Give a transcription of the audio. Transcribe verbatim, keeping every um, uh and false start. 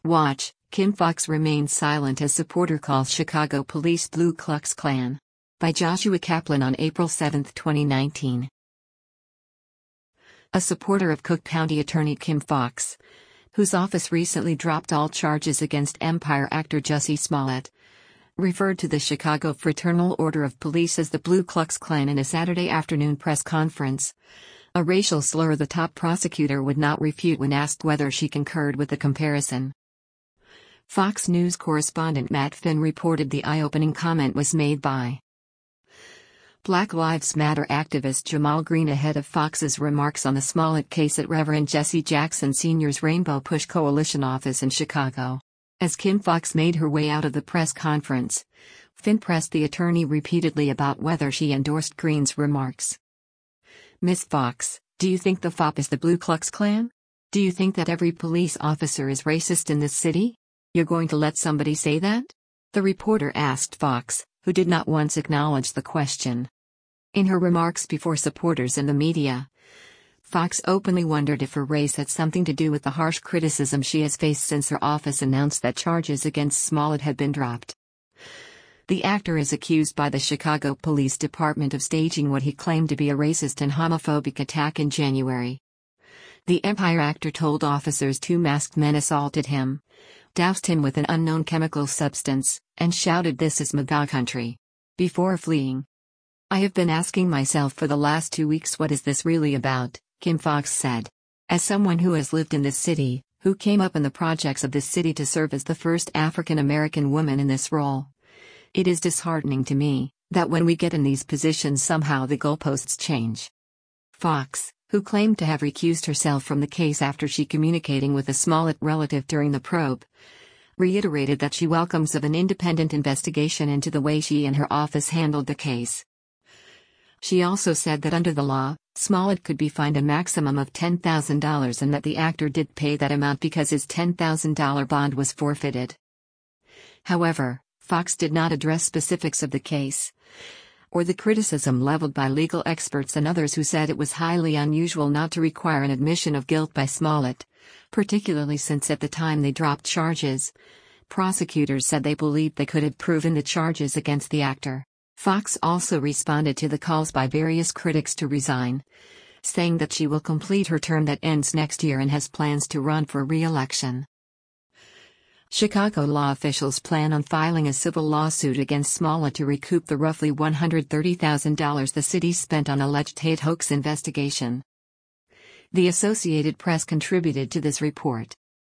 Watch, Kim Foxx remains silent as supporter calls Chicago police Ku Klux Klan. By Joshua Kaplan on April seventh, twenty nineteen. A supporter of Cook County Attorney Kim Foxx, whose office recently dropped all charges against Empire actor Jussie Smollett, referred to the Chicago Fraternal Order of Police as the Ku Klux Klan in a Saturday afternoon press conference, a racial slur the top prosecutor would not refute when asked whether she concurred with the comparison. Fox News correspondent Matt Finn reported the eye-opening comment was made by Black Lives Matter activist Jamal Green ahead of Fox's remarks on the Smollett case at Reverend Jesse Jackson Senior's Rainbow Push Coalition office in Chicago. As Kim Foxx made her way out of the press conference, Finn pressed the attorney repeatedly about whether she endorsed Green's remarks. Miss Foxx, do you think the F O P is the Ku Klux Klan? Do you think that every police officer is racist in this city? You're going to let somebody say that? The reporter asked Foxx, who did not once acknowledge the question. In her remarks before supporters and the media, Foxx openly wondered if her race had something to do with the harsh criticism she has faced since her office announced that charges against Smollett had been dropped. The actor is accused by the Chicago Police Department of staging what he claimed to be a racist and homophobic attack in January. The Empire actor told officers two masked men assaulted him, doused him with an unknown chemical substance, and shouted "This is MAGA country," before fleeing. I have been asking myself for the last two weeks what is this really about, Kim Foxx said. As someone who has lived in this city, who came up in the projects of this city to serve as the first African American woman in this role, it is disheartening to me that when we get in these positions somehow the goalposts change. Foxx, who claimed to have recused herself from the case after she communicating with a Smollett relative during the probe, reiterated that she welcomes of an independent investigation into the way she and her office handled the case. She also said that under the law, Smollett could be fined a maximum of ten thousand dollars and that the actor did pay that amount because his ten thousand dollars bond was forfeited. However, Foxx did not address specifics of the case, or the criticism leveled by legal experts and others who said it was highly unusual not to require an admission of guilt by Smollett, particularly since at the time they dropped charges, prosecutors said they believed they could have proven the charges against the actor. Foxx also responded to the calls by various critics to resign, saying that she will complete her term that ends next year and has plans to run for re-election. Chicago law officials plan on filing a civil lawsuit against Smollett to recoup the roughly one hundred thirty thousand dollars the city spent on alleged hate hoax investigation. The Associated Press contributed to this report.